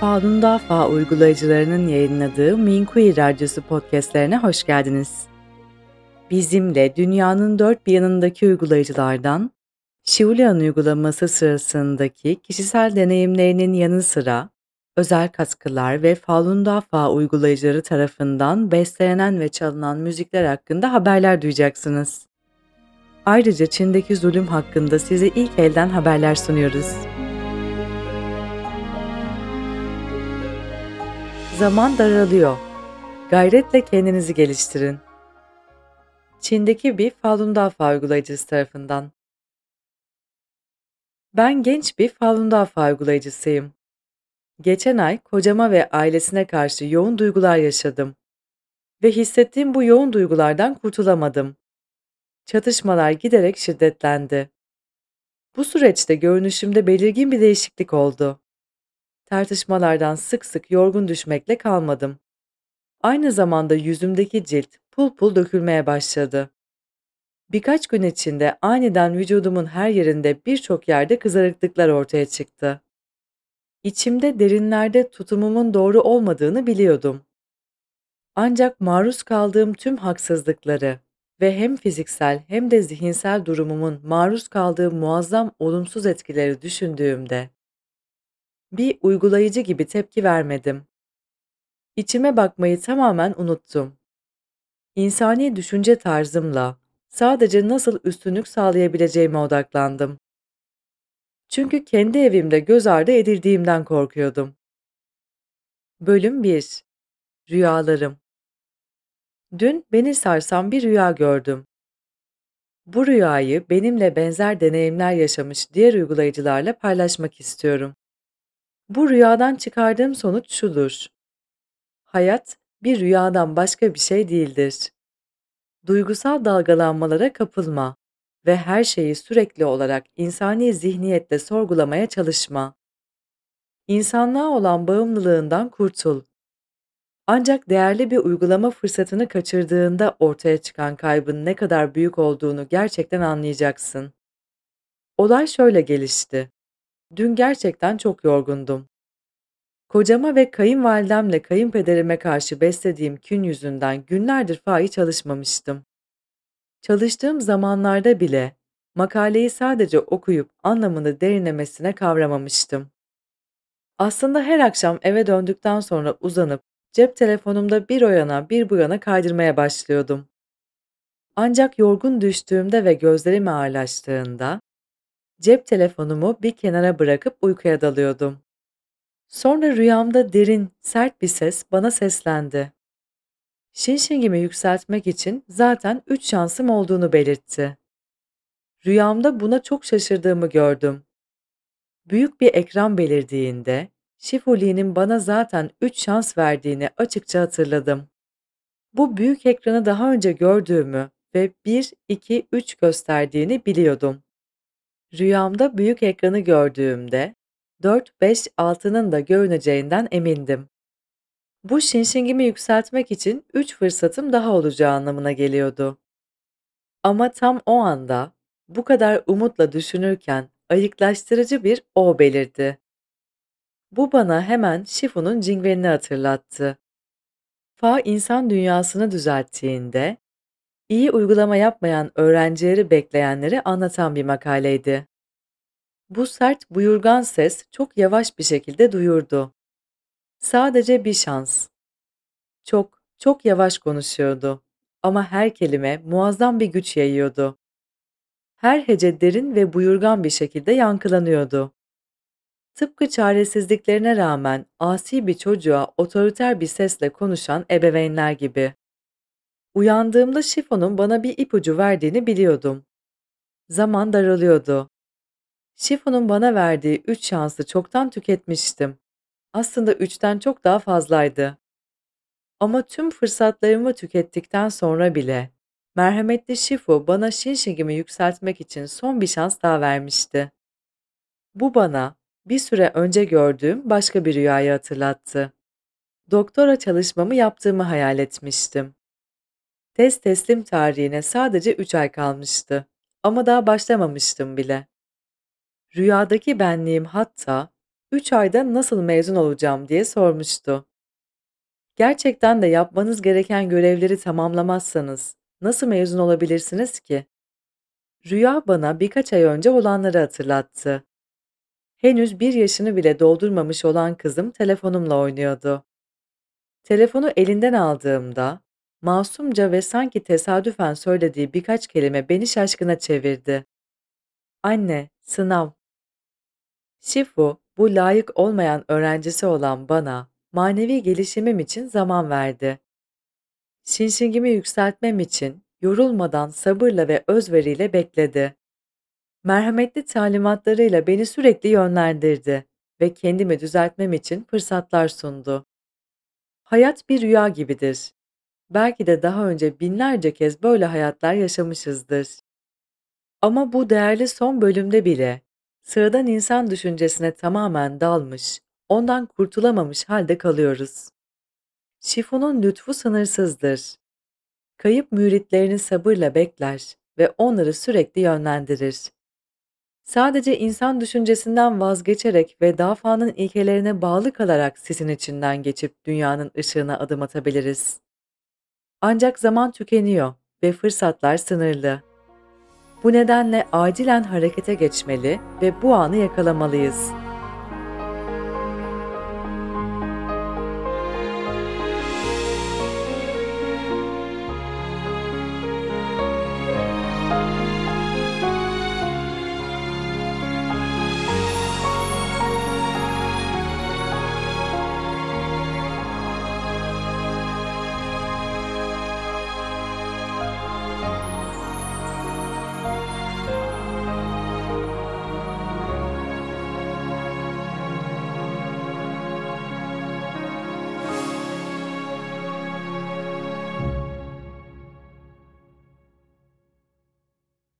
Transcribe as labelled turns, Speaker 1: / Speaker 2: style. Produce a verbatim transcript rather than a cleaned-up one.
Speaker 1: Falun Dafa uygulayıcılarının yayınladığı Minkuyi Radyosu podcastlerine hoş geldiniz. Bizimle dünyanın dört bir yanındaki uygulayıcılardan, Shiulian uygulaması sırasındaki kişisel deneyimlerinin yanı sıra, özel katkılar ve Falun Dafa uygulayıcıları tarafından bestelenen ve çalınan müzikler hakkında haberler duyacaksınız. Ayrıca Çin'deki zulüm hakkında size ilk elden haberler sunuyoruz. Zaman daralıyor. Gayretle kendinizi geliştirin. Çin'deki bir Falun Dafa uygulayıcısı tarafından. Ben genç bir Falun Dafa uygulayıcısıyım. Geçen ay kocama ve ailesine karşı yoğun duygular yaşadım. Ve hissettiğim bu yoğun duygulardan kurtulamadım. Çatışmalar giderek şiddetlendi. Bu süreçte görünüşümde belirgin bir değişiklik oldu. Tartışmalardan sık sık yorgun düşmekle kalmadım. Aynı zamanda yüzümdeki cilt pul pul dökülmeye başladı. Birkaç gün içinde aniden vücudumun her yerinde birçok yerde kızarıklıklar ortaya çıktı. İçimde derinlerde tutumumun doğru olmadığını biliyordum. Ancak maruz kaldığım tüm haksızlıkları ve hem fiziksel hem de zihinsel durumumun maruz kaldığı muazzam olumsuz etkileri düşündüğümde bir uygulayıcı gibi tepki vermedim. İçime bakmayı tamamen unuttum. İnsani düşünce tarzımla sadece nasıl üstünlük sağlayabileceğime odaklandım. Çünkü kendi evimde göz ardı edildiğimden korkuyordum. Bölüm bir. Rüyalarım. Dün beni sarsan bir rüya gördüm. Bu rüyayı benimle benzer deneyimler yaşamış diğer uygulayıcılarla paylaşmak istiyorum. Bu rüyadan çıkardığım sonuç şudur. Hayat bir rüyadan başka bir şey değildir. Duygusal dalgalanmalara kapılma ve her şeyi sürekli olarak insani zihniyetle sorgulamaya çalışma. İnsanlığa olan bağımlılığından kurtul. Ancak değerli bir uygulama fırsatını kaçırdığında ortaya çıkan kaybın ne kadar büyük olduğunu gerçekten anlayacaksın. Olay şöyle gelişti. Dün gerçekten çok yorgundum. Kocama ve kayınvalidemle kayınpederime karşı beslediğim kin yüzünden günlerdir fahi çalışmamıştım. Çalıştığım zamanlarda bile makaleyi sadece okuyup anlamını derinlemesine kavramamıştım. Aslında her akşam eve döndükten sonra uzanıp cep telefonumda bir o yana bir bu yana kaydırmaya başlıyordum. Ancak yorgun düştüğümde ve gözlerim ağırlaştığında cep telefonumu bir kenara bırakıp uykuya dalıyordum. Sonra rüyamda derin, sert bir ses bana seslendi. Şinşingimi yükseltmek için zaten üç şansım olduğunu belirtti. Rüyamda buna çok şaşırdığımı gördüm. Büyük bir ekran belirdiğinde Şifuli'nin bana zaten üç şans verdiğini açıkça hatırladım. Bu büyük ekranı daha önce gördüğümü ve bir, iki, üç gösterdiğini biliyordum. Rüyamda büyük ekranı gördüğümde dört, beş, altının da görüneceğinden emindim. Bu şinşingimi yükseltmek için üç fırsatım daha olacağı anlamına geliyordu. Ama tam o anda bu kadar umutla düşünürken ayıklaştırıcı bir "o" belirdi. Bu bana hemen Shifu'nun Jingwen'i hatırlattı. Fa insan dünyasını düzelttiğinde, iyi uygulama yapmayan öğrencileri bekleyenleri anlatan bir makaleydi. Bu sert, buyurgan ses çok yavaş bir şekilde duyurdu. Sadece bir şans. Çok, çok yavaş konuşuyordu. Ama her kelime muazzam bir güç yayıyordu. Her hece derin ve buyurgan bir şekilde yankılanıyordu. Tıpkı çaresizliklerine rağmen asi bir çocuğa otoriter bir sesle konuşan ebeveynler gibi. Uyandığımda Şifo'nun bana bir ipucu verdiğini biliyordum. Zaman daralıyordu. Şifo'nun bana verdiği üç şansı çoktan tüketmiştim. Aslında üçten çok daha fazlaydı. Ama tüm fırsatlarımı tükettikten sonra bile merhametli Şifo bana Şinşigimi yükseltmek için son bir şans daha vermişti. Bu bana bir süre önce gördüğüm başka bir rüyayı hatırlattı. Doktora çalışmamı yaptığımı hayal etmiştim. Tez teslim tarihine sadece üç ay kalmıştı. Ama daha başlamamıştım bile. Rüyadaki benliğim hatta üç ayda nasıl mezun olacağım diye sormuştu. Gerçekten de yapmanız gereken görevleri tamamlamazsanız nasıl mezun olabilirsiniz ki? Rüya bana birkaç ay önce olanları hatırlattı. Henüz bir yaşını bile doldurmamış olan kızım telefonumla oynuyordu. Telefonu elinden aldığımda, masumca ve sanki tesadüfen söylediği birkaç kelime beni şaşkına çevirdi. Anne, sınav. Şifu, bu layık olmayan öğrencisi olan bana, manevi gelişimim için zaman verdi. Şinşingimi yükseltmem için, yorulmadan sabırla ve özveriyle bekledi. Merhametli talimatlarıyla beni sürekli yönlendirdi ve kendimi düzeltmem için fırsatlar sundu. Hayat bir rüya gibidir. Belki de daha önce binlerce kez böyle hayatlar yaşamışızdır. Ama bu değerli son bölümde bile sıradan insan düşüncesine tamamen dalmış, ondan kurtulamamış halde kalıyoruz. Şifunun lütfu sınırsızdır. Kayıp müritlerini sabırla bekler ve onları sürekli yönlendirir. Sadece insan düşüncesinden vazgeçerek ve dafanın ilkelerine bağlı kalarak sisin içinden geçip dünyanın ışığına adım atabiliriz. Ancak zaman tükeniyor ve fırsatlar sınırlı. Bu nedenle acilen harekete geçmeli ve bu anı yakalamalıyız.